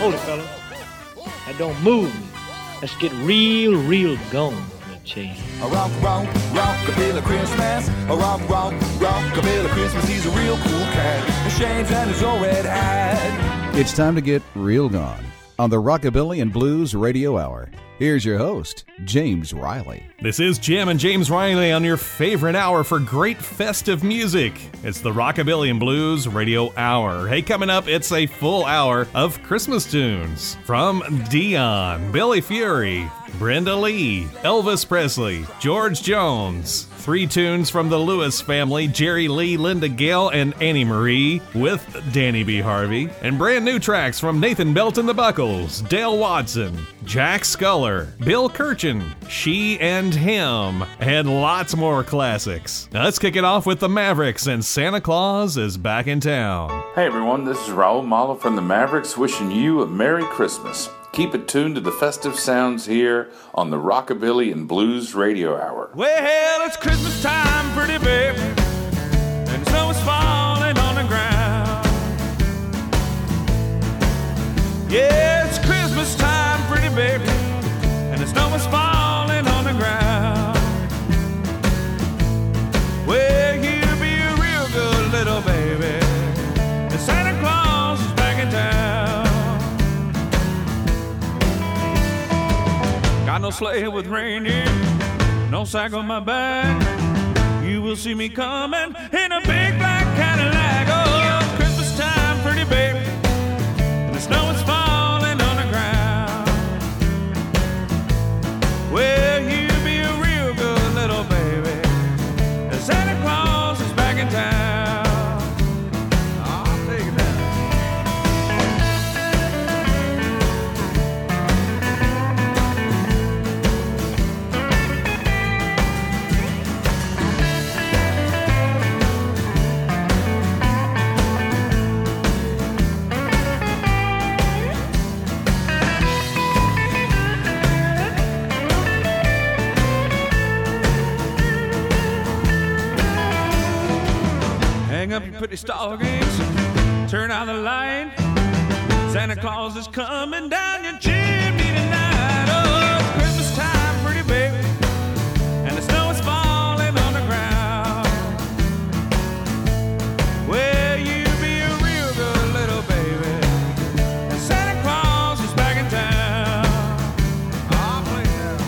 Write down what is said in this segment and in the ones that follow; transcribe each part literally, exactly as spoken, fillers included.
Hold it, fellas. That don't move me. Let's get real, real gone for a change. A rock, rock, rockabilly Christmas. A rock, rock, rockabilly Christmas. He's a real cool cat. The shades and his old red hat. It's time to get real gone on the Rockabilly and Blues Radio Hour. Here's your host, James Riley. This is Jim and James Riley on your favorite hour for great festive music. It's the Rockabilly and Blues Radio Hour. Hey, coming up, it's a full hour of Christmas tunes from Dion, Billy Fury, Brenda Lee, Elvis Presley, George Jones. Three tunes from the Lewis family, Jerry Lee, Linda Gale, and Annie Marie with Danny B. Harvey. And brand new tracks from Nathan Belt and the Buckles, Dale Watson, Jack Sculler, Bill Kirchen, She and Him, and lots more classics. Now let's kick it off with the Mavericks and Santa Claus is Back in Town. Hey everyone, this is Raul Malo from the Mavericks wishing you a Merry Christmas. Keep it tuned to the festive sounds here on the Rockabilly and Blues Radio Hour. Well, it's Christmas time, pretty baby, and the snow is falling on the ground. Yeah, it's Christmas time, pretty baby, and the snow is falling on the ground. Well, you be a real good little baby, and Santa Claus is back in town. Got no sleigh with reindeer, no sack on my back. You will see me coming in a big black Cadillac. Oh, Christmas time, pretty baby, and the snow is falling on the ground. Well, you be a real good little baby, and Santa Claus is back in town. I'll take it down. Hang up your pretty stockings, turn out the light. Santa Claus is coming down your chimney tonight. Oh, it's Christmas time, pretty baby, and the snow is falling on the ground. Well, you be a real good little baby, and Santa Claus is back in town. I'll play now.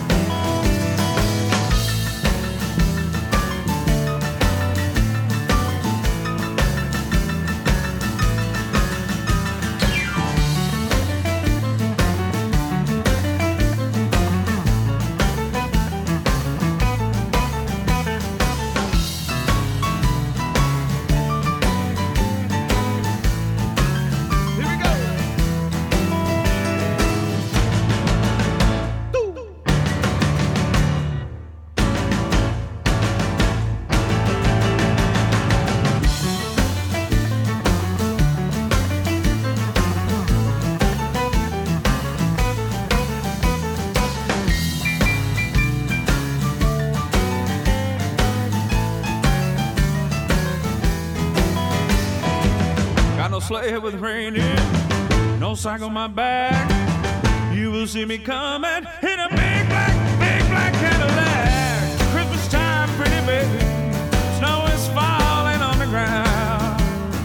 Sleigh with reindeer, no sack on my back. You will see me coming in a big black, big black Cadillac. Christmas time, pretty baby, snow is falling on the ground.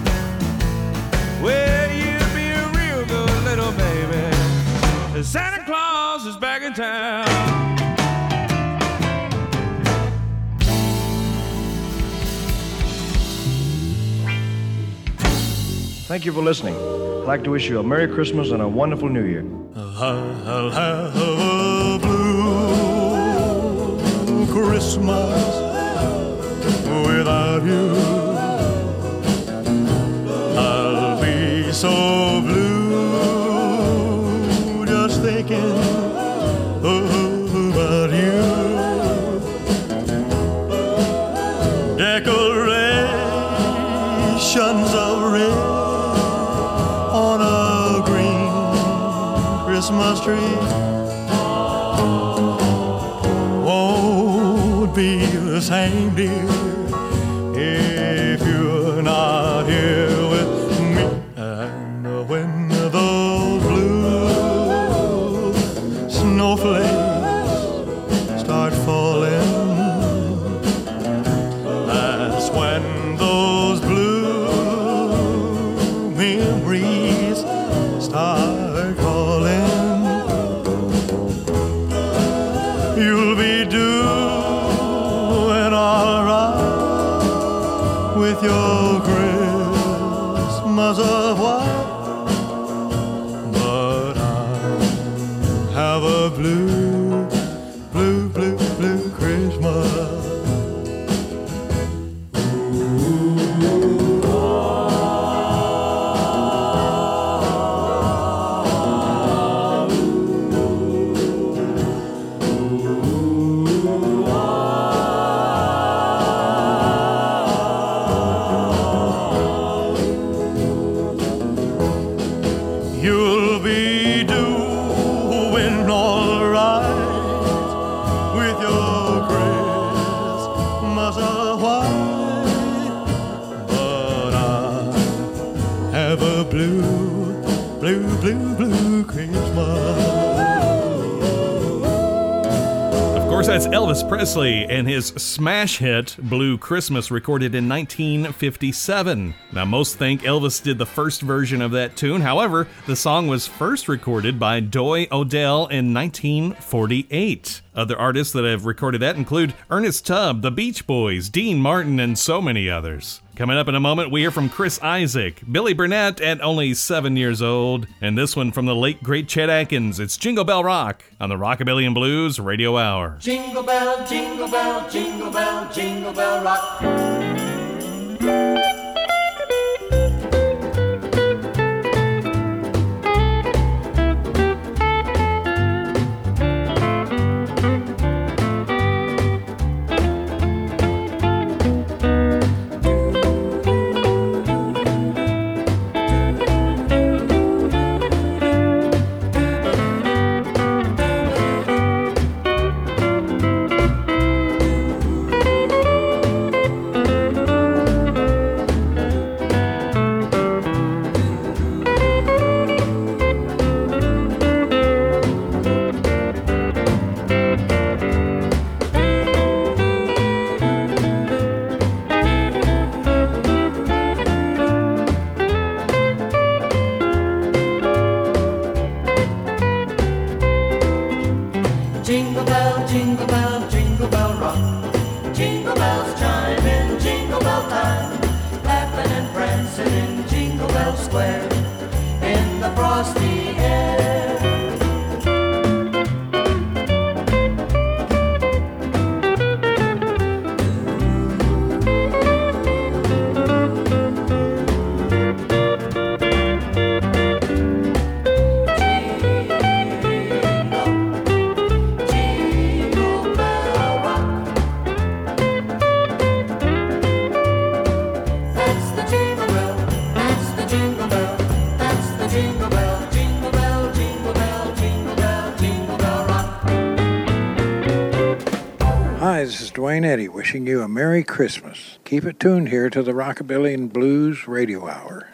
Well, you be a real good little baby, Santa Claus is back in town. Thank you for listening. I'd like to wish you a Merry Christmas and a wonderful New Year. I'll have a blue Christmas without you. I'll be so blue just thinking about you. Decorations of red on a green Christmas tree won't be the same, dear, if you're not here with me. And when those blue much of white, but I have a blue, blue, blue, blue Christmas. You'll be doing all right with your Christmas of white, but I have a blue, blue, blue, blue Christmas. Of course, that's Elvis Presley and his smash hit, Blue Christmas, recorded in nineteen fifty-seven. Now, most think Elvis did the first version of that tune. However, the song was first recorded by Doy Odell in nineteen forty-eight. Other artists that have recorded that include Ernest Tubb, the Beach Boys, Dean Martin, and so many others. Coming up in a moment, we hear from Chris Isaak, Billy Burnett at only seven years old, and this one from the late great Chet Atkins. It's Jingle Bell Rock on the Rockabilly and Blues Radio Hour. Jingle bell, jingle bell, jingle bell, jingle bell rock. Jingle bell, jingle bell, jingle bell rock. Jingle bells chime in jingle bell time, laughing and prancing in Jingle Bell Square in the frosty air. Hi, this is Dwayne Eddy wishing you a Merry Christmas. Keep it tuned here to the Rockabilly and Blues Radio Hour.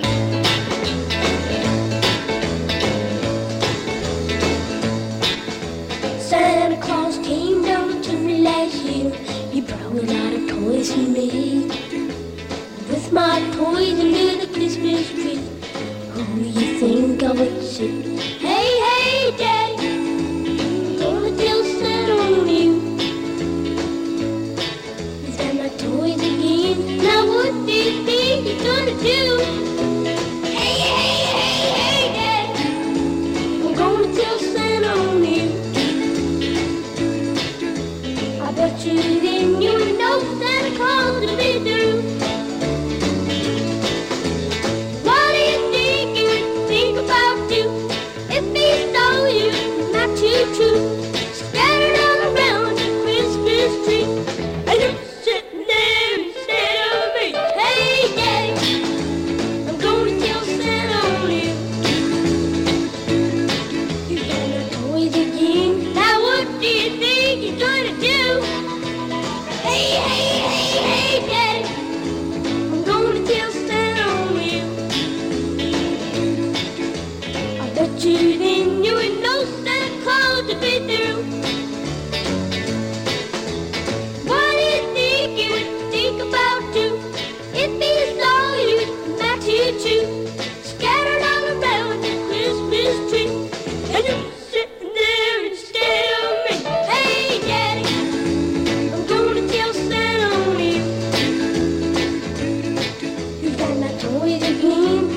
Santa Claus came down to me last year. He brought a lot of toys he made. With my toys under the Christmas tree, who you think I would see? Hey, hey, Daddy, gonna tell Santa on you. He's got my toys again. Now what do you think he's gonna do? Hey, hey, hey, hey, Daddy, I'm gonna tell Santa on you. I bet you then you would know Santa Claus to be through. What do you think he would think about you if he saw you not too true, scattered all around the Christmas tree, and you're sitting there instead of me? Hey, Daddy, I'm gonna tell Santa on you. You got no toys again. Now what do you think you're gonna do? Hey, hey, hey, hey, Daddy, I'm gonna tell Santa on you. I bet you then you would know Santa Claus to be through. What do you think he would think about you if he saw you not too true, scattered all around the Christmas tree, and you're sitting there instead of me? Hey, Daddy, I'm gonna tell Santa on you. You got my toys again.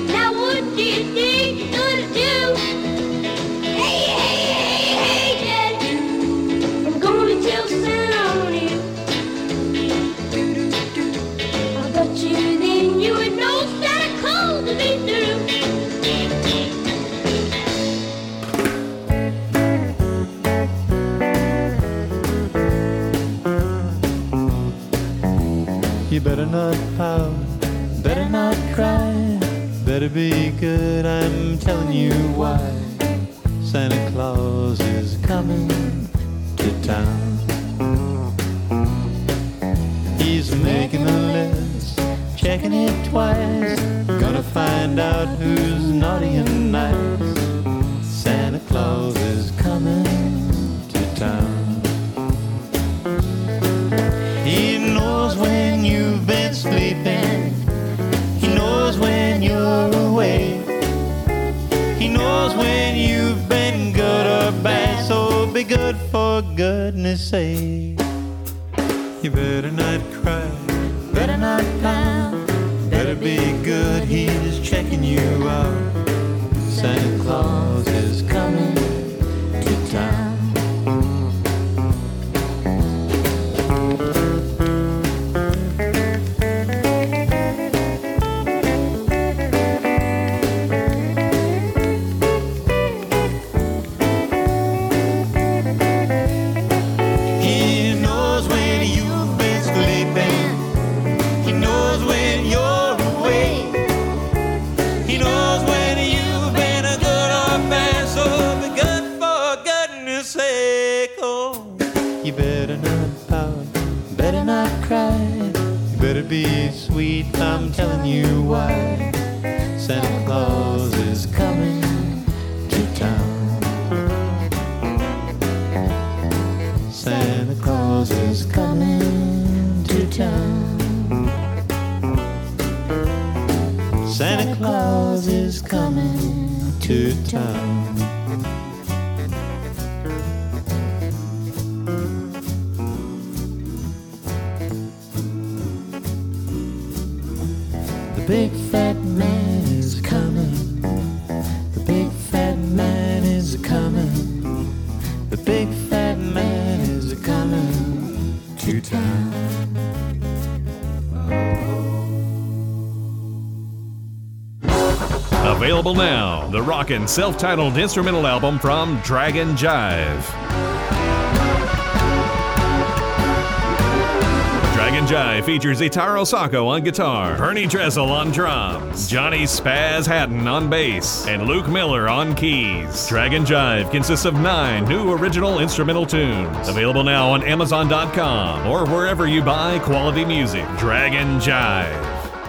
me through. You better not pout, better not cry, better be good, I'm telling you why. Santa Claus is coming to town. He's making a list, checking it twice, gonna find out who's naughty and nice. Santa Claus is coming to town. He knows when you've been sleeping, he knows when you're awake, he knows when you've been good or bad, so be good for goodness sake. You better not cry, better not pout, better be good, he's checking you out. Santa Claus is coming to town. Better be sweet, I'm telling you why. Santa Claus is coming to town. Santa Claus is coming to town. Santa Claus is coming to town. The big fat man is coming. The big fat man is coming. The big fat man is coming to town. Available now, the rockin' self-titled instrumental album from Dragon Jive. Dragon Jive features Itaro Sako on guitar, Bernie Dressel on drums, Johnny Spaz Hatton on bass, and Luke Miller on keys. Dragon Jive consists of nine new original instrumental tunes. Available now on Amazon dot com or wherever you buy quality music. Dragon Jive.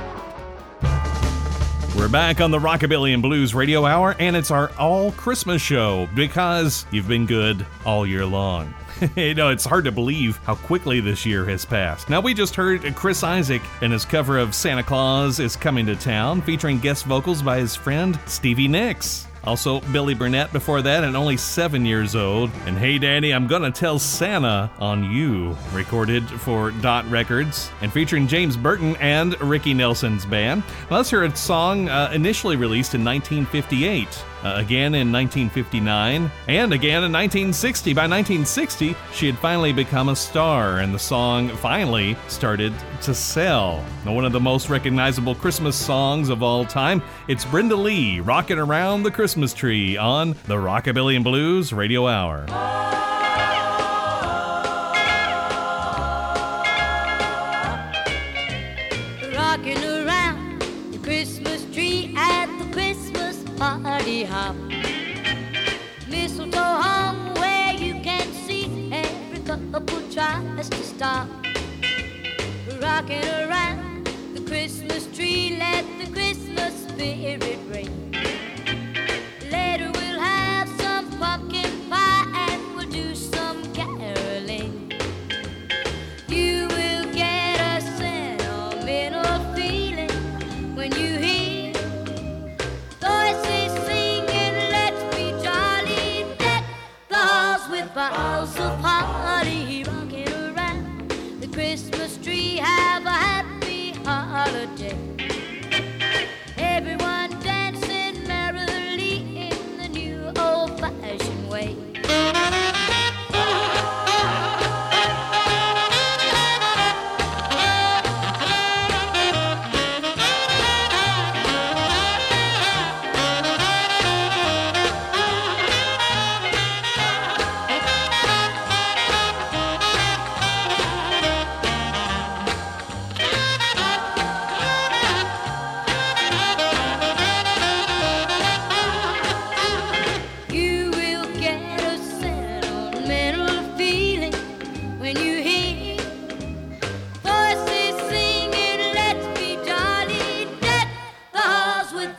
We're back on the Rockabilly and Blues Radio Hour, and it's our all-Christmas show because you've been good all year long. You know, it's hard to believe how quickly this year has passed. Now, we just heard Chris Isaak in his cover of Santa Claus is Coming to Town, featuring guest vocals by his friend Stevie Nicks. Also, Billy Burnett before that, and only seven years old. And Hey Daddy, I'm Gonna Tell Santa on You, recorded for Dot Records, and featuring James Burton and Ricky Nelson's band. Now, let's hear a song uh, initially released in nineteen fifty-eight. Uh, again in nineteen fifty-nine, and again in nineteen sixty. By nineteen sixty, she had finally become a star, and the song finally started to sell. Now, one of the most recognizable Christmas songs of all time, it's Brenda Lee, Rockin' Around the Christmas Tree on the Rockabilly and Blues Radio Hour. Rocking around the Christmas tree at the Christmas party hop. Mistletoe hung where you can see every couple tries to stop. Rocking around the Christmas tree, let the Christmas spirit ring. Later we'll have some pumpkin pie and we'll do some caroling. You will get a sentimental feeling when you hear voices singing, let's be jolly, deck the halls with boughs of holly. Rocking around the Christmas tree, have a happy holiday. Everyone dancing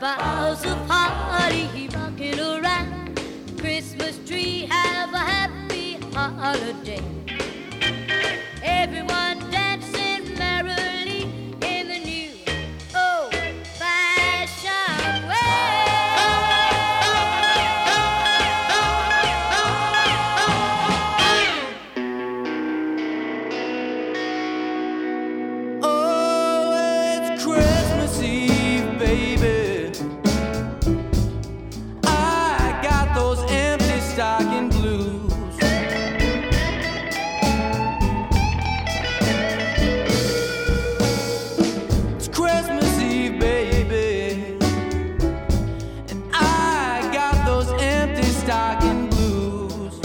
boughs of holly rocking around Christmas tree. Have a happy holiday. Everyone dancing merrily in the new old-fashioned Oh, it's Christmas Eve, baby. I got those empty stocking blues. It's Christmas Eve, baby, and I got those empty stocking blues.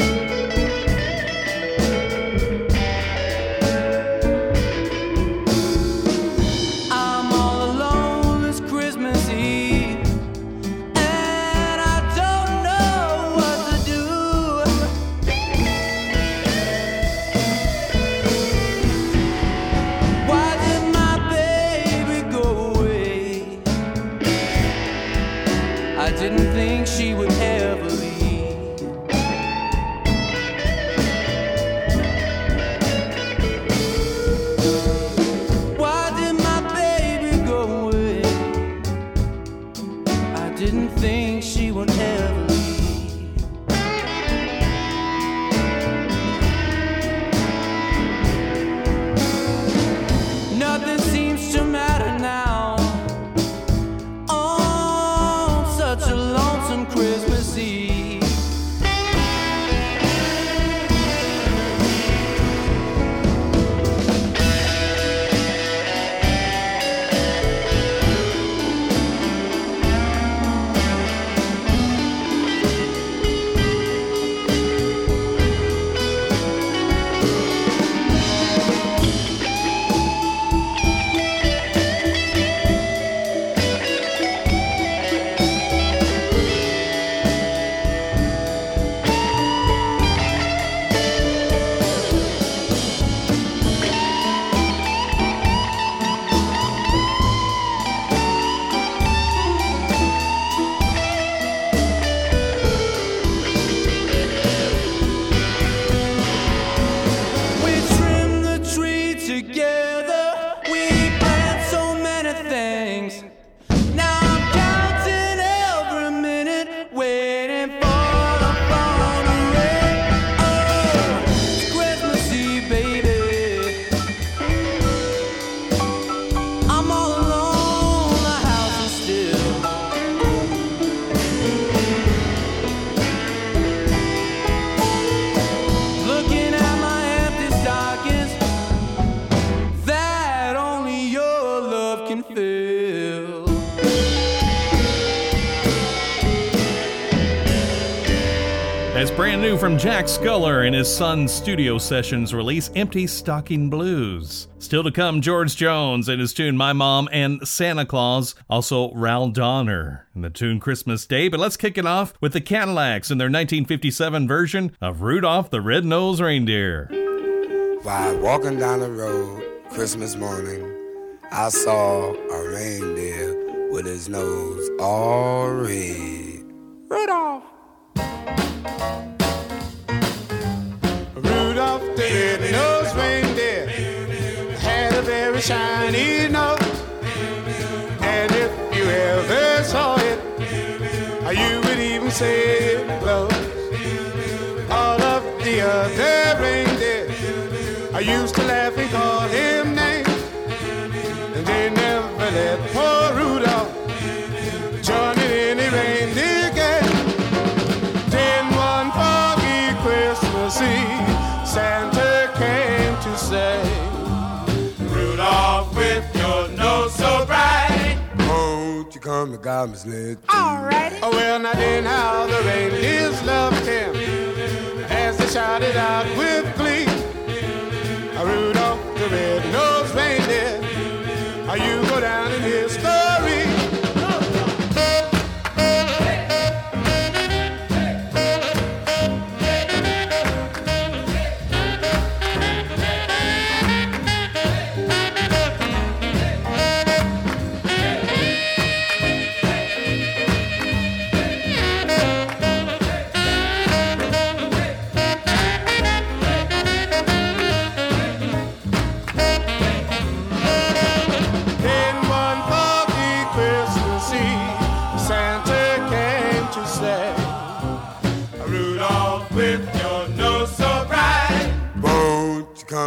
I'm all alone this Christmas Eve, and I don't know what to do. Why did my baby go away? I didn't think she would ever leave. Why did my baby go away? I didn't think she would ever leave. Nothing seems to matter now on such a lonesome Christmas Eve. We trimmed the tree together. We planned so many things. Now I'm counting every minute, waiting for the phone to ring. Oh, it's Christmas Eve, baby. I'm all alone, the house is still. Looking at my empty stockings that only your love can fill. That's brand new from Jack Sculler and his son's studio sessions release, Empty Stocking Blues. Still to come, George Jones and his tune My Mom and Santa Claus, also Ral Donner and the tune Christmas Day. But let's kick it off with the Cadillacs and their nineteen fifty-seven version of Rudolph the Red-Nosed Reindeer. While walking down the road Christmas morning, I saw a reindeer with his nose all red. Rudolph! Rudolph the red-nosed reindeer had a very shiny nose, and if you ever saw it, you would even say it glows. All of the other reindeer I used to laugh and call him names, and they never let poor Rudolph join in any reindeer game. Then one foggy Christmas Eve, Santa came to say, Rudolph, with your nose so bright, Won't you come to God's sled? alrighty. Oh, well, now then how the reindeers loved him as they shouted out with glee, Rudolph the red-nosed reindeer, you go down in history.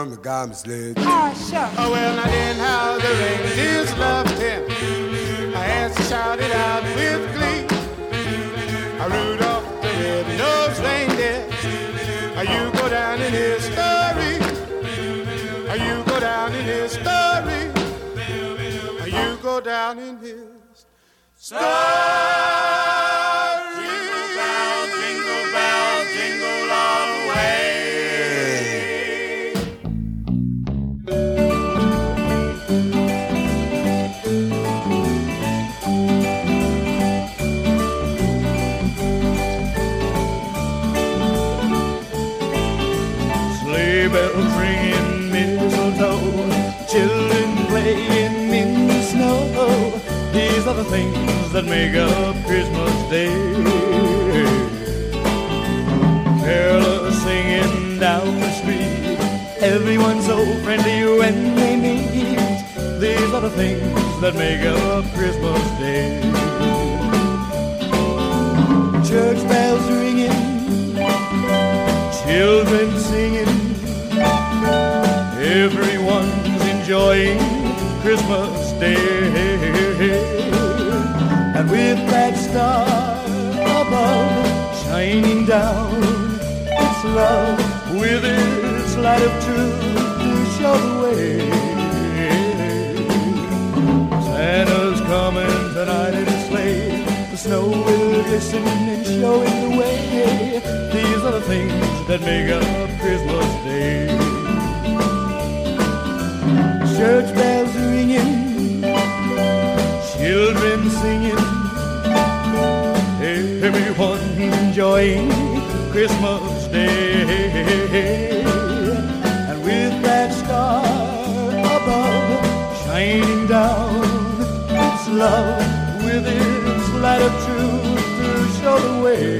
Mama got me sledge. Oh, sure. Oh, well, now then how the reindeers loved him. As he shouted out with glee, I Rudolph the red-nosed reindeer. You go down in history. You go down in history. You go down in his story. Jingle bell, jingle bell, jingle all the way. Sleigh bells ringing, mistletoe, children playing in the snow. These are the things that make up Christmas Day. Carolers singing down the street, everyone so friendly when they meet. These are the things that make up Christmas Day. Church bells ringing, children singing, everyone's enjoying Christmas Day. And with that star above shining down, it's love with its light of truth to show the way. Santa's coming tonight in his sleigh, the snow will glisten and show him the way. These are the things that make up Christmas Day. Church bells ringing, children singing, everyone enjoying Christmas Day. And with that star above shining down, it's love with its light of truth to show the way.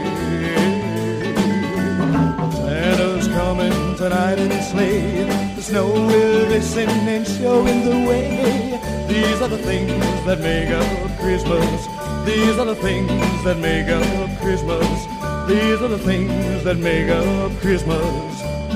Santa's coming tonight in his sleigh, the snow will glisten and show him the way. These are the things that make up Christmas. These are the things that make up Christmas. These are the things that make up Christmas.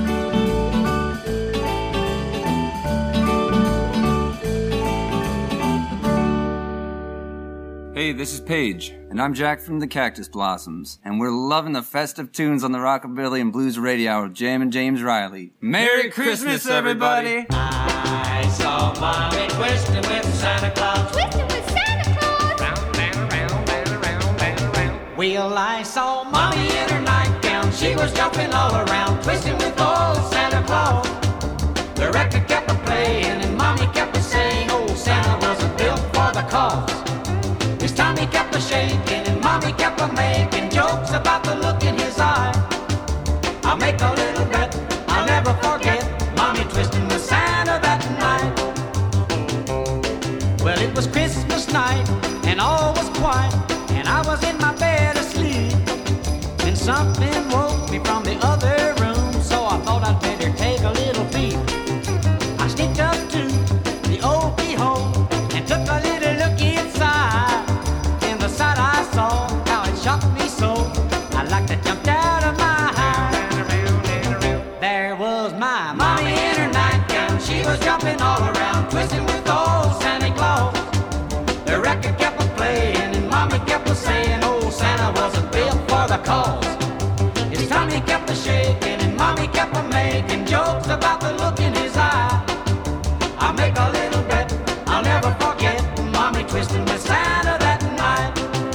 Hey, this is Paige, and I'm Jack from the Cactus Blossoms, and we're loving the festive tunes on the Rockabilly and Blues Radio Hour with Jam and James Riley. Merry Christmas, everybody! I saw Mommy twisting with Santa Claus. Twisting with Santa Claus. Round and around and around and around. Well, I saw Mommy in her nightgown. She was jumping all around, twisting with old Santa Claus. The record kept a playing, and Mommy kept a saying, old Santa wasn't built for the cause. His tummy kept a shaking, and Mommy kept a making jokes about the look in his eye. I'll make a little bet, I'll never forget Mommy twisting with Santa that night. Well, it was Christmas night, and all was quiet, and I was in my bed asleep. And something woke me from the other room, so I thought I'd better take a little peep. I sneaked up to the old keyhole and took a little look inside. And the sight I saw, how it shocked me so, I like to jump out of my hide. There was my Mommy in her nightgown. She was jumping all around, twisting with old Santa Claus. The record kept a playing, and Mommy kept a saying, old Santa wasn't built for the cause. His tummy kept a shaking, and Mommy kept a making jokes about the look in his eye. I'll make a little bet, I'll never forget Mommy twisting with Santa that night.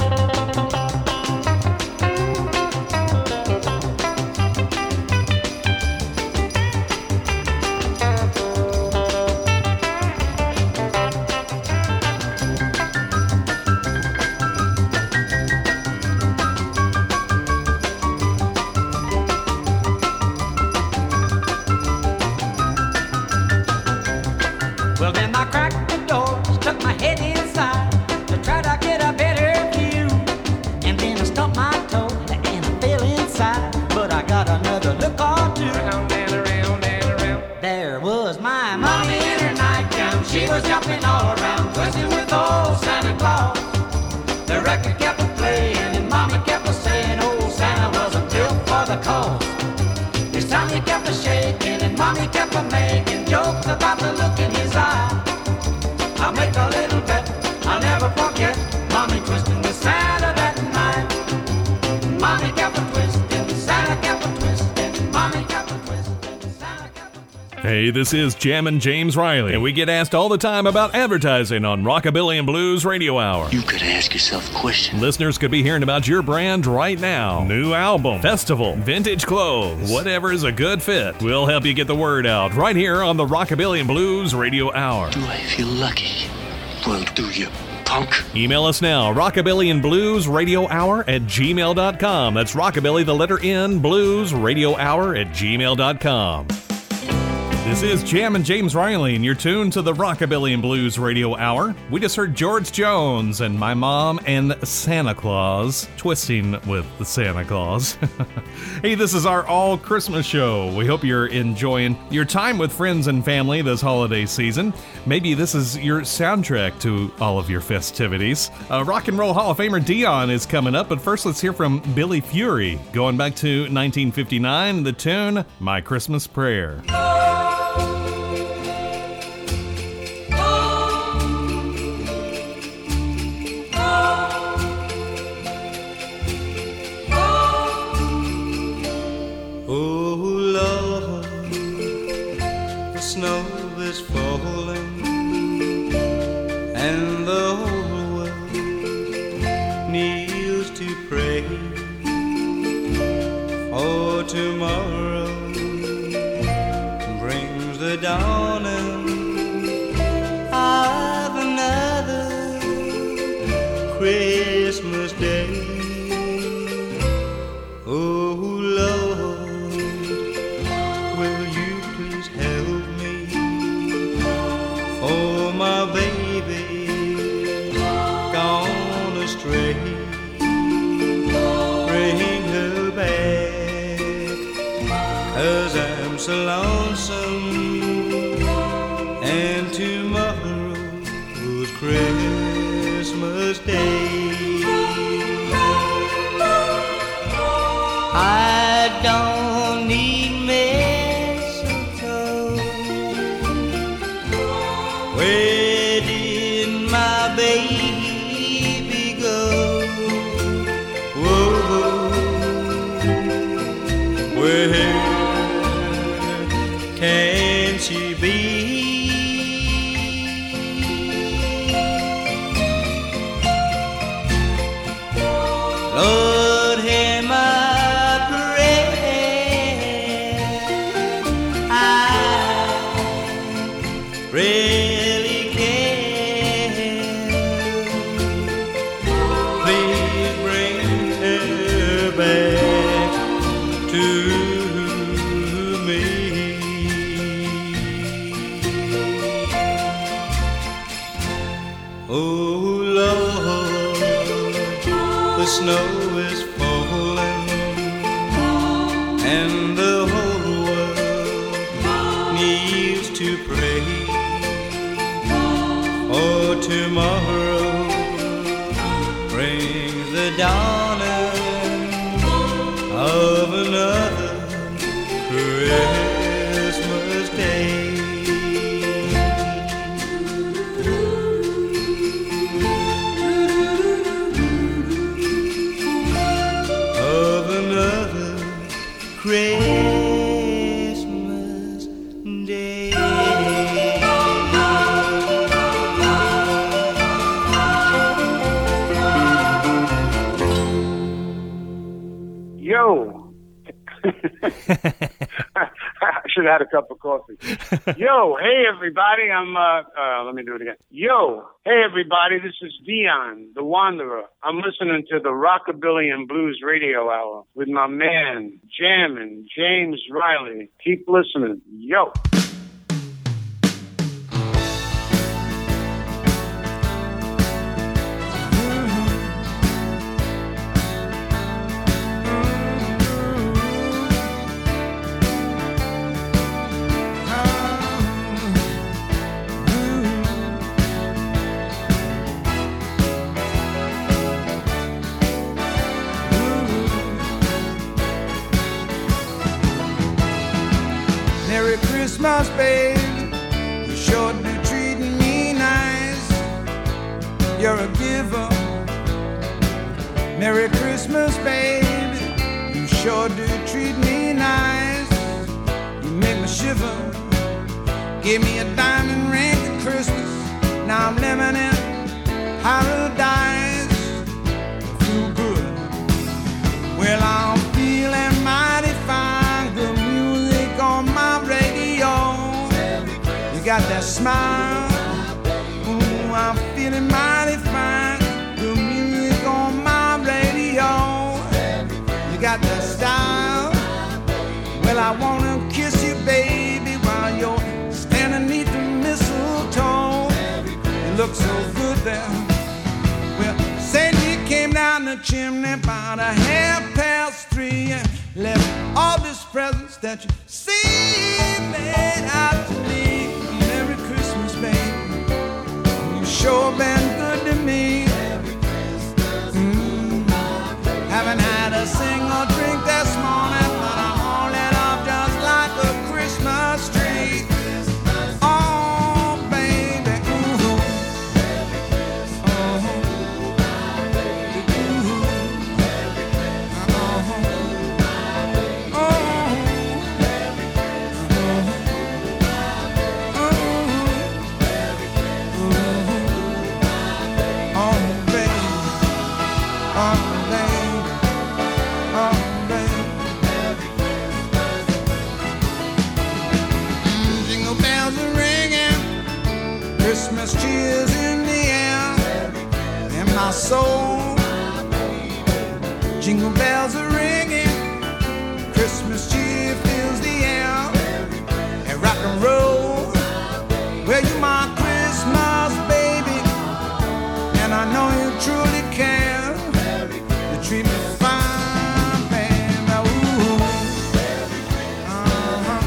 Well, then I cracked the door, stuck my head inside to try to get a better view. And then I stumped my toe and I fell inside, but I got another look or two. Round and around and around. There was my Mommy in her nightgown. She was jumping all around, twisting with old Santa Claus. The record kept a playing, and Mommy kept a saying, old Santa wasn't built for the cause. His tummy kept a shaking, and Mommy kept a Hey, this is Jammin' James Riley, and we get asked all the time about advertising on Rockabilly and Blues Radio Hour. You could ask yourself a question. Listeners could be hearing about your brand right now. New album, festival, vintage clothes, whatever is a good fit. We'll help you get the word out right here on the Rockabilly and Blues Radio Hour. Do I feel lucky? Well, do you, punk? Email us now, rockabilly and blues radio hour at gmail dot com. That's rockabilly, the letter N, blues radio hour at gmail dot com. This is Jammin' James Riley, and you're tuned to the Rockabilly and Blues Radio Hour. We just heard George Jones and My Mom and Santa Claus, twisting with the Santa Claus. Hey, this is our all Christmas show. We hope you're enjoying your time with friends and family this holiday season. Maybe this is your soundtrack to all of your festivities. Uh, Rock and Roll Hall of Famer Dion is coming up, but first let's hear from Billy Fury. Going back to nineteen fifty-nine, the tune, My Christmas Prayer. And the whole world kneels to pray for tomorrow brings the dawning of another Christmas day. Oh Lord, will you please help me, for my baby gone astray. Bring her back, 'cause I'm so lonesome, and tomorrow's Christmas Day. I don't need mistletoe. Where did my baby go? Whoa, where can she be? Lord, hear my prayer. I really care. Please bring her back to me. Oh Lord, the snow is falling, and the whole world needs to pray for tomorrow brings the dawning of another Christmas Day. Of another Christmas Day. Yo. I should have had a cup of coffee. Yo, hey everybody, I'm, uh, uh, let me do it again. Yo, hey everybody, this is Dion, the Wanderer. I'm listening to the Rockabilly and Blues Radio Hour with my man, Jammin' James Riley. Keep listening. Yo. Merry Christmas, babe. You sure do treating me nice. You're a giver. Merry Christmas, babe. You sure do treat me nice. You make me shiver Gave me a diamond ring for Christmas. Now I'm living in paradise. Feel good. Well, I'm feeling mighty fine. Good music on my radio. You got that smile. Ooh, I'm feeling mighty fine. Good music on my radio. You got that style. Well, I wanna kiss you, baby, while you're standing neath the mistletoe. You look so good there. Well, Saint Nick came down the chimney about a half past three and left all these presents that you see made out to me. Merry Christmas, baby. You sure been good to me. Mm. Haven't had a single drink this morning, but I'm all lit up just like a Christmas tree. Oh, baby, ooh. Oh, ooh. Oh, Christmas cheers in the air, in my soul. Jingle bells are ringing, Christmas cheer fills the air, and rock and roll. Well, you my Christmas baby, and I know you truly care. You treat me fine, baby. Ooh. Uh-huh.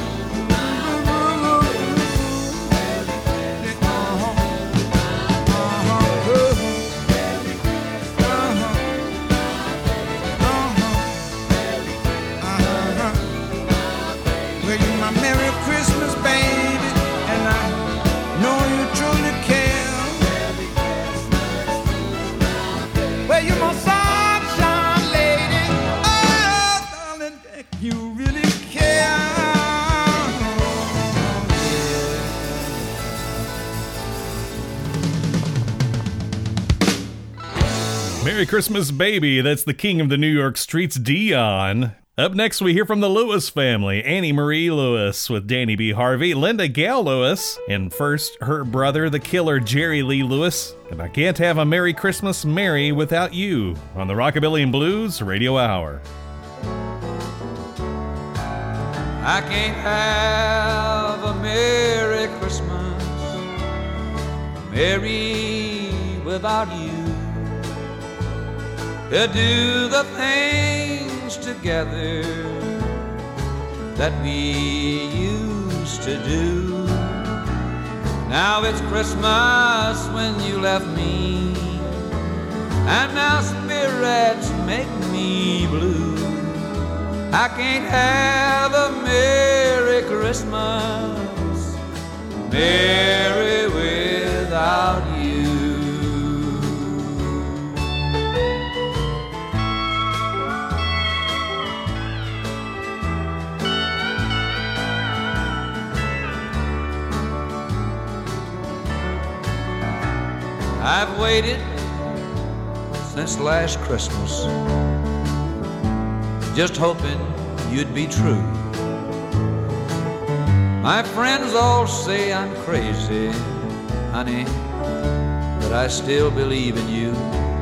Merry Christmas, baby, and I know you truly care. Well, you're my sunshine lady. Oh, darling, you really care. Merry Christmas, baby. That's the king of the New York streets, Dion. Up next, we hear from the Lewis family, Annie Marie Lewis with Danny B. Harvey, Linda Gale Lewis, and first, her brother, the killer, Jerry Lee Lewis. And I can't have a Merry Christmas, Mary, without you on the Rockabilly and Blues Radio Hour. I can't have a Merry Christmas, Mary, without you. To do the things together that we used to do. Now it's Christmas when you left me, and now spirits make me blue. I can't have a Merry Christmas, Mary, without you. I've waited since last Christmas, just hoping you'd be true. My friends all say I'm crazy, honey, but I still believe in you.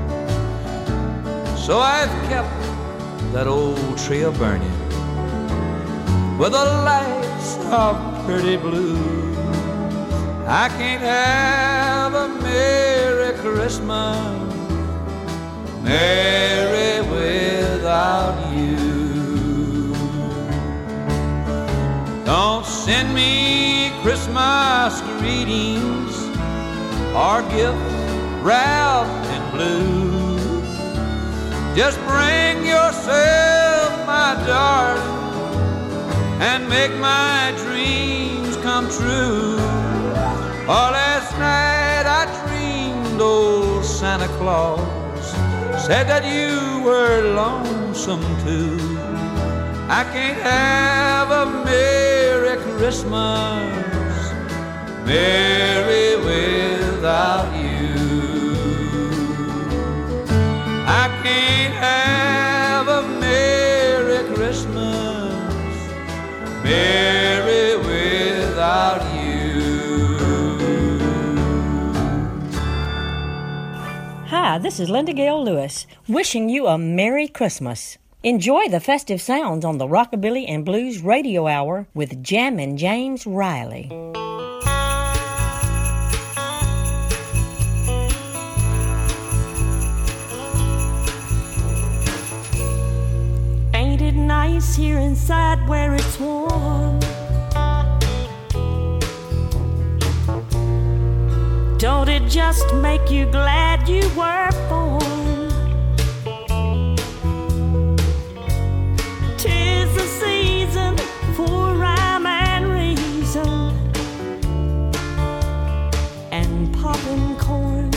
So I've kept that old tree a-burning with the lights of pretty blue. I can't have a Merry Christmas, Mary, without you. Don't send me Christmas greetings or gifts wrapped in blue. Just bring yourself, my darling, and make my dreams come true. Oh, last night I dreamed old Santa Claus said that you were lonesome too. I can't have a Merry Christmas, merry without you. I can't have a Merry Christmas, merry without you. Hi, this is Linda Gale Lewis, wishing you a Merry Christmas. Enjoy the festive sounds on the Rockabilly and Blues Radio Hour with Jammin' James Riley. Ain't it nice here inside where it's warm? Don't it just make you glad you were born? Tis the season for rhyme and reason and popping corn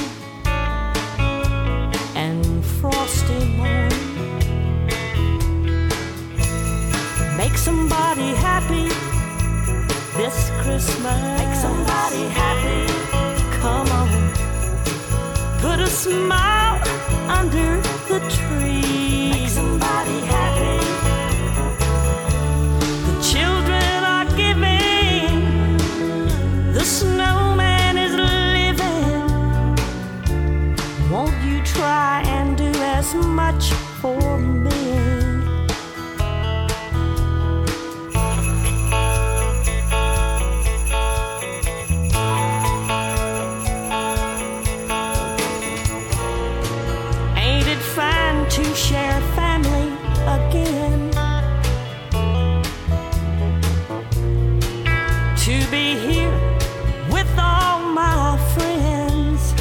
and frosty morn. Make somebody happy this Christmas. Make somebody happy. Come on, put a smile under the tree. Make somebody happy. The children are giving, the snowman is living. Won't you try and do as much for me? To share family again, to be here with all my friends.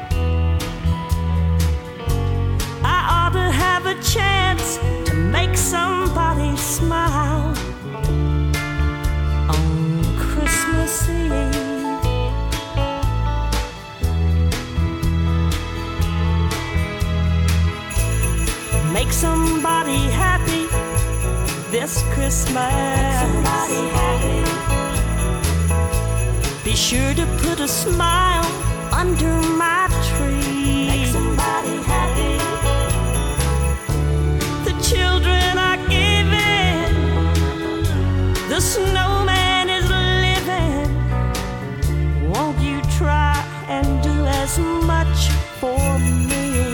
I ought to have a chance to make somebody smile on Christmas Eve. Make somebody happy this Christmas. Make somebody happy. Be sure to put a smile under my tree. Make somebody happy. The children are giving, the snowman is living. Won't you try and do as much for me?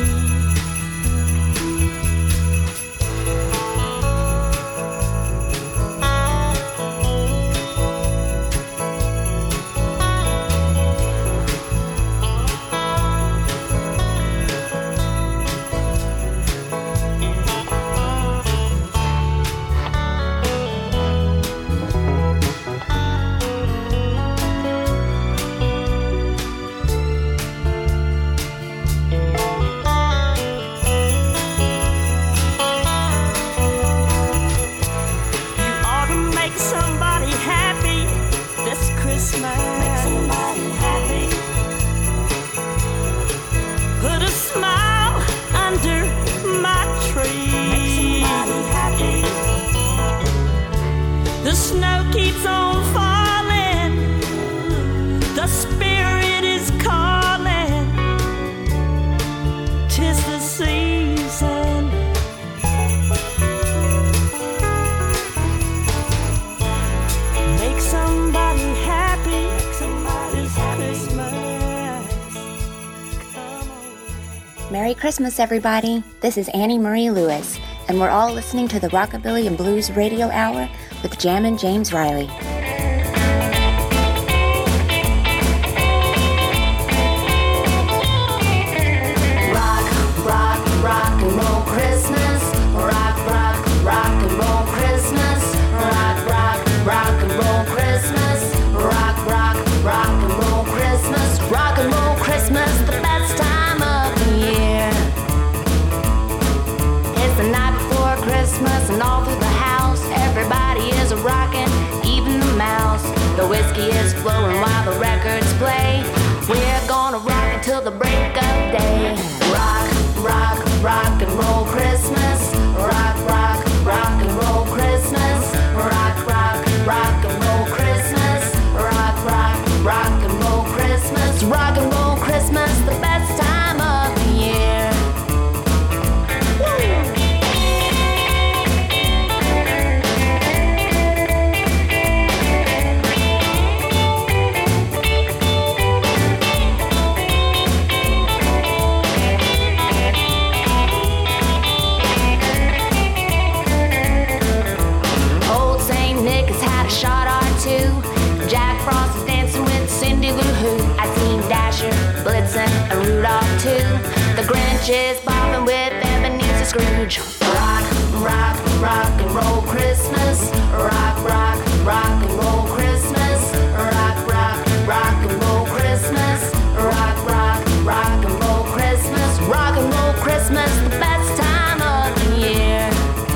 The snow keeps on falling, the spirit is calling, 'tis the season. Make somebody happy, somebody's Christmas. Merry Christmas, everybody. This is Annie Marie Lewis, and we're all listening to the Rockabilly and Blues Radio Hour with Jammin' James Riley. Rock, rock, rock and roll Christmas. Rock, rock, rock and roll Christmas. Rock, rock, rock and roll Christmas. Rock, rock, rock and roll Christmas. Rock and roll Christmas, the best time of the year. It's the night before Christmas and all through the house everybody is rocking, even the mouse. The whiskey is flowing while the records play. We're gonna rock until the break of day. Rock, rock, rock and roll Christmas. Rock, rock, rock and roll Christmas. Rock, rock, rock and roll Christmas. Rock, rock, rock and jizz bobbing with Ebenezer Scrooge. Rock, rock, rock and roll Christmas. Rock, rock, rock and roll Christmas. Rock, rock, rock and roll Christmas. Rock, rock, rock and roll Christmas. Rock and roll Christmas, the best time of the year.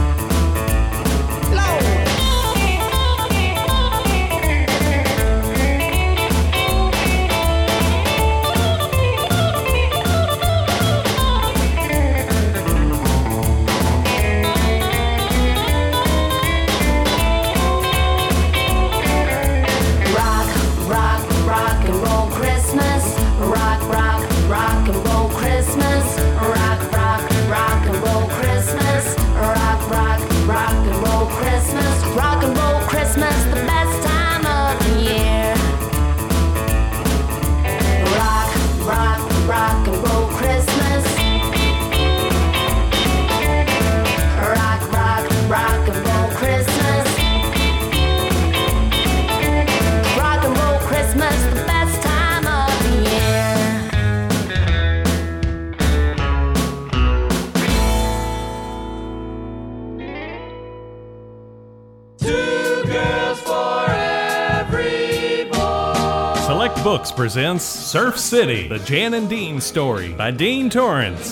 Books presents Surf City, the Jan and Dean story by Dean Torrance.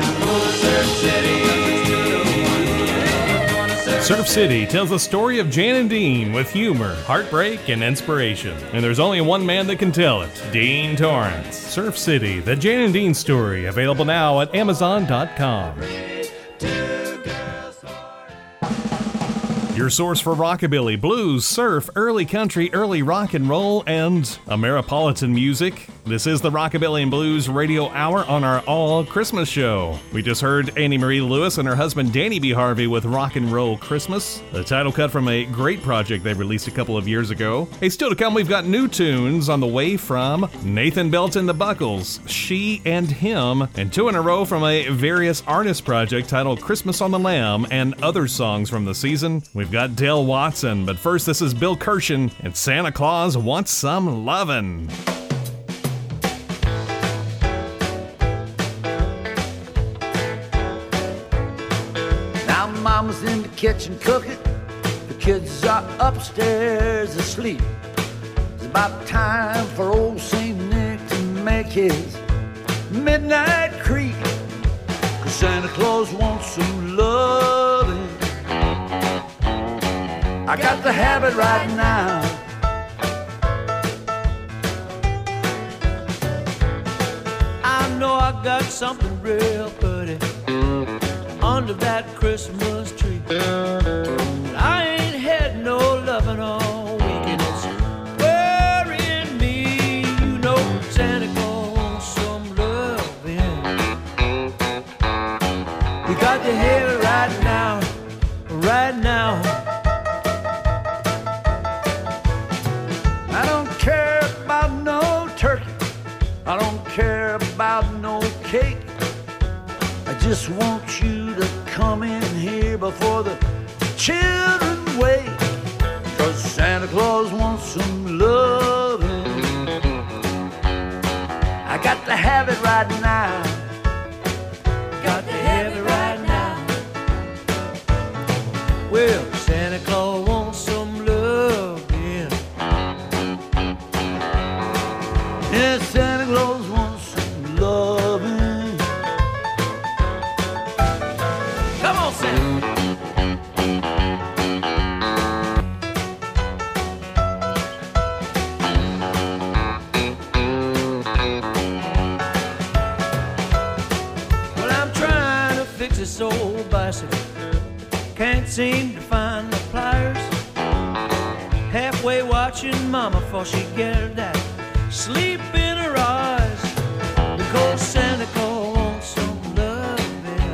Surf City tells the story of Jan and Dean with humor, heartbreak, and inspiration. And there's only one man that can tell it, Dean Torrance. Surf City, the Jan and Dean story, available now at amazon dot com. Your source for rockabilly, blues, surf, early country, early rock and roll, and Ameripolitan music. This is the Rockabilly and Blues Radio Hour on our All Christmas Show. We just heard Annie Marie Lewis and her husband Danny B. Harvey with Rock and Roll Christmas, the title cut from a great project they released a couple of years ago. Hey, still to come, we've got new tunes on the way from Nathan Belt and the Buckles, She and Him, and two in a row from a various artist project titled Christmas on the Lamb and other songs from the season. We've got Dale Watson, but first this is Bill Kirshen and Santa Claus Wants Some Lovin'. Mama's in the kitchen cooking, the kids are upstairs asleep. It's about time for old Saint Nick to make his midnight creep, 'cause Santa Claus wants some loving. I got to have it right now. I know I got something real pretty under that Christmas tree. I ain't had no loving all week, and it's worrying me. You know Santa Claus wants some loving. We got to have it right now, right now. I don't care about no turkey, I don't care about no cake. I just want you to come in here before the children wake, 'cause Santa Claus wants some loving. I got to have it right now. Got to have it right now. Well, Santa Claus wants some loving. Yeah, Santa Claus wants some loving. Come on, Santa. Well, I'm trying to fix this old bicycle. Can't seem to find the pliers. Halfway watching Mama before she get that sleep in her eyes, because Santa Claus wants some loving.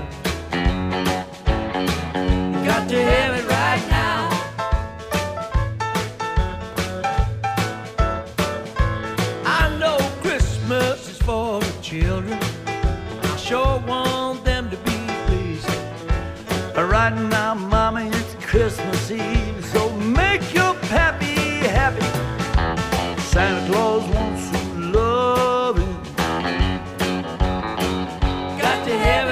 You got to have it right now. I know Christmas is for the children. I sure want them to be pleased. Right now, Mommy, it's Christmas Eve, so make your pappy happy. Santa Claus wants some loving. Got to have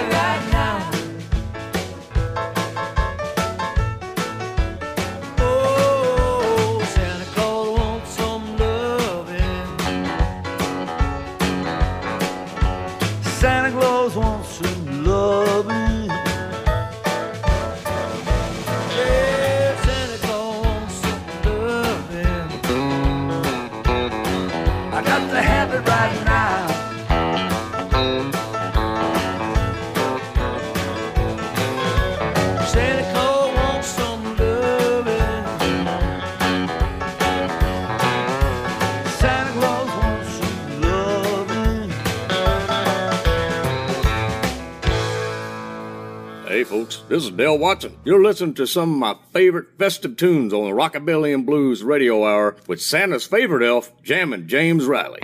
Hey folks, this is Dale Watson. You're listening to some of my favorite festive tunes on the Rockabilly and Blues Radio Hour with Santa's favorite elf, Jammin' James Riley.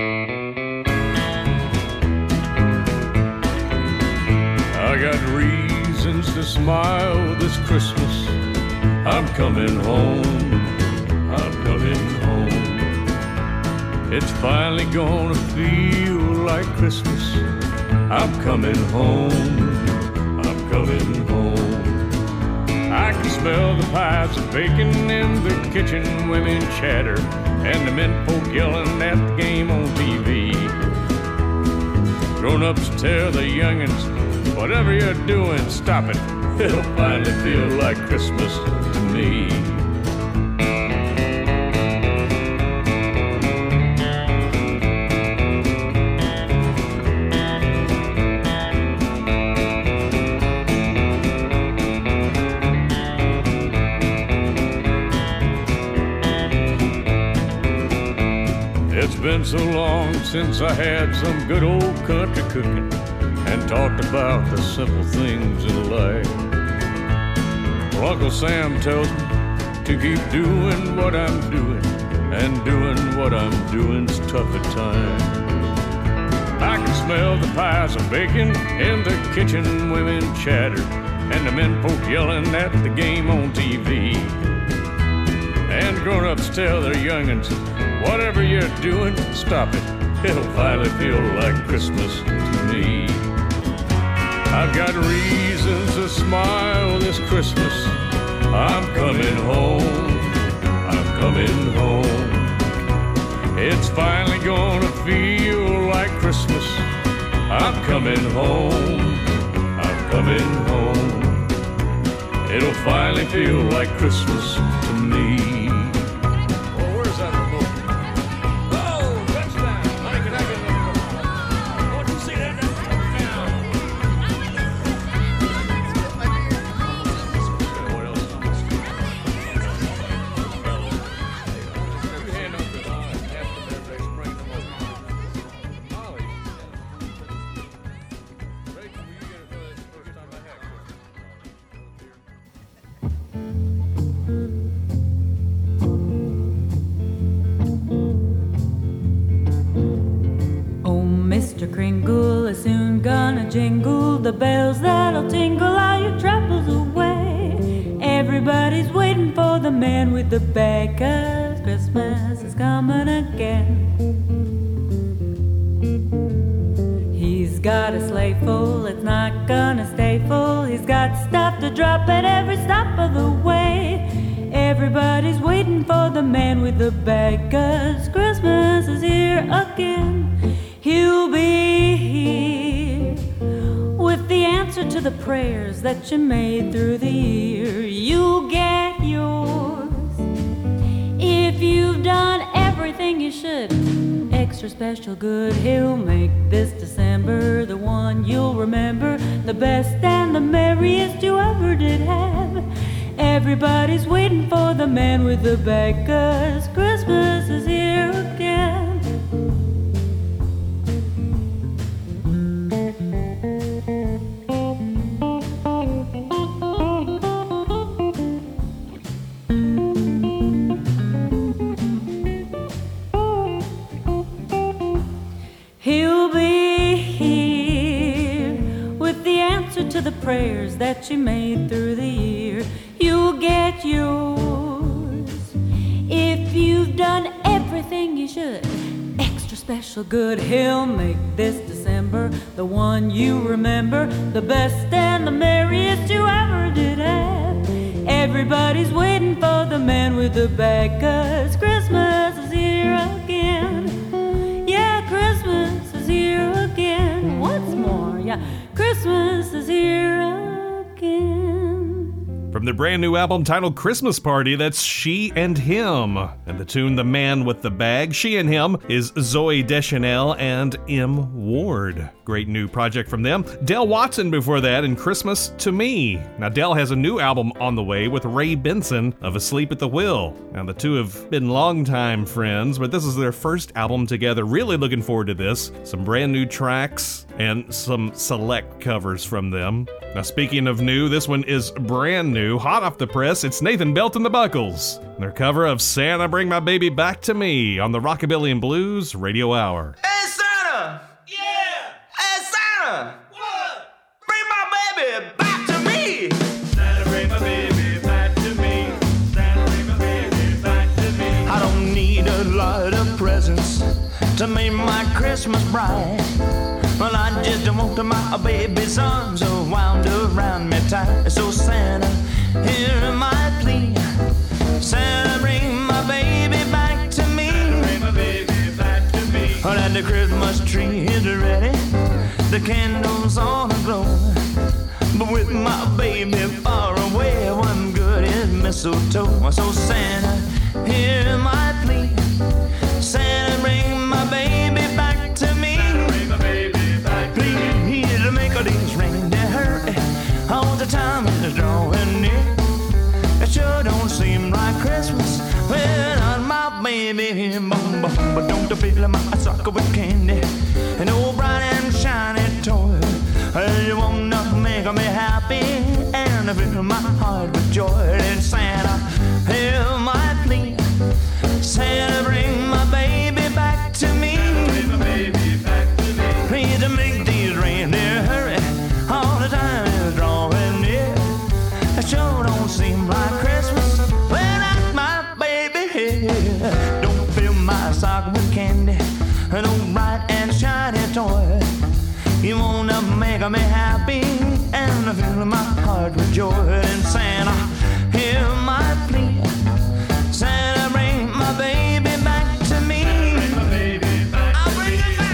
I got reasons to smile this Christmas. I'm coming home, I'm coming home. It's finally gonna feel like Christmas. I'm coming home, coming home. I can smell the pies of bacon in the kitchen, women chatter, and the men folk yelling at the game on T V. Grown-ups tell the youngins, whatever you're doing, stop it. It'll finally feel like Christmas to me. It's been so long since I had some good old country cooking and talked about the simple things in life. Well, Uncle Sam tells me to keep doing what I'm doing, and doing what I'm doing's tough at times. I can smell the pies of bacon in the kitchen, women chatter, and the men folk yelling at the game on T V. And grown-ups tell their youngins, whatever you're doing, stop it. It'll finally feel like Christmas to me. I've got reasons to smile this Christmas. I'm coming home, I'm coming home. It's finally gonna feel like Christmas. I'm coming home, I'm coming home. It'll finally feel like Christmas to me. Jingle the bells that'll tingle all your troubles away. Everybody's waiting for the man with the bag, 'cause Christmas is coming again. He's got a sleigh full, it's not gonna stay full. He's got stuff to drop at every stop of the way. Everybody's waiting for the man with the bag, 'cause Christmas is here again. He'll be here with the answer to the prayers that you made through the year. You'll get yours if you've done everything you should. Extra special good, he'll make this December the one you'll remember, the best and the merriest you ever did have. Everybody's waiting for the man with the bag, 'cause Christmas is here again. To the prayers that you made through the year. You'll get yours if you've done everything you should. Extra special good, he'll make this December the one you remember, the best and the merriest you ever did have. Everybody's waiting for the man with the bag, 'cause Christmas is here again. Yeah, Christmas is here again. Once more, yeah, Christmas is here again. From the brand new album titled Christmas Party, that's She and Him. And the tune The Man with the Bag, She and Him, is Zoe Deschanel and M. Ward. great new project from them. Del Watson before that, and Christmas to Me. Now, Del has a new album on the way with Ray Benson of Asleep at the Wheel. Now, the two have been longtime friends, but this is their first album together. Really looking forward to this. Some brand new tracks and some select covers from them. Now, speaking of new, this one is brand new, hot off the press. It's Nathan Belt and the Buckles. Their cover of Santa Bring My Baby Back to Me on the Rockabilly and Blues Radio Hour. Hey, Santa! Yeah! Hey, Santa! What? Bring my baby back to me! Santa, bring my baby back to me. Santa, bring my baby back to me. I don't need a lot of presents to make my Christmas bright. Well, I just want my baby's arms wound around me tight. So Santa, hear my plea. Santa, bring my baby back to me. Santa, bring my baby back to me. Oh, that the Christmas tree is ready, the candles all aglow. But with my baby far away, one good is mistletoe. So Santa, hear my plea. Santa, bring my baby back to me. Santa, bring my baby back to me. Please make all these reindeer hurry. All the time is drawing near. It sure don't seem like Christmas without my baby. Bum, bum, but don't you feel my sock with candy and old bright and shiny toy? You wanna make me happy and fill my heart with joy. And Santa, hear my plea. Santa, bring my baby back to me. Bring my baby back to me. Please make these reindeer hurry. All the time is drawing near. It sure don't seem like Christmas without my baby here. Don't fill my sock with candy, no bright and shiny toy. You wanna make me happy and fill my heart with joy. And Santa, hear my plea. Santa, bring my baby back to me. Bring my baby back I'll bring it back.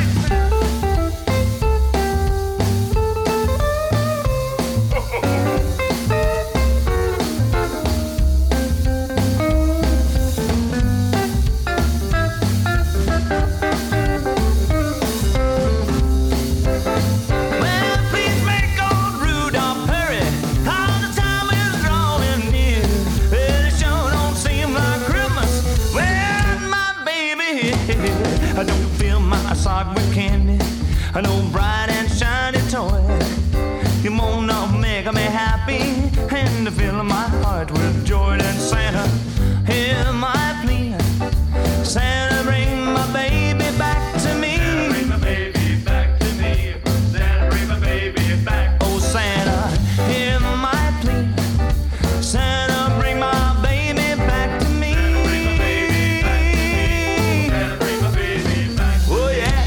Well, please make old Rudolph hurry. All the time is drawing near. Well, it sure don't seem like Christmas without my baby here. I don't fill my sock with candy, no bright and shiny toy. You wanna make me happy and fill my heart with joy. And Santa, hear my plea. Santa, bring my baby back to me. Santa, bring my baby back to me. Santa, bring my baby back. Oh, Santa, hear my plea. Santa, bring my baby back to me. Santa, bring my baby back to me. Santa, bring my baby back to me. Oh, yeah.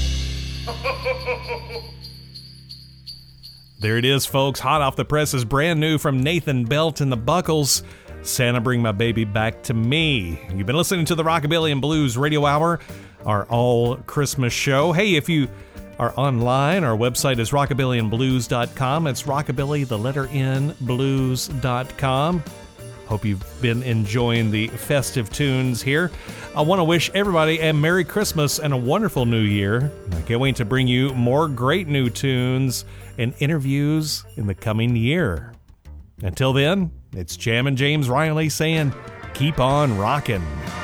There it is, folks. Hot off the press is brand new from Nathan Belt and the Buckles. Santa, Bring My Baby Back to Me. You've been listening to the Rockabilly and Blues Radio Hour, our all-Christmas show. Hey, if you are online, our website is rockabilly and blues dot com. It's rockabilly, the letter N, blues dot com. Hope you've been enjoying the festive tunes here. I want to wish everybody a Merry Christmas and a wonderful New Year. I can't wait to bring you more great new tunes and interviews in the coming year. Until then, it's Jammin' James Riley saying, keep on rockin'.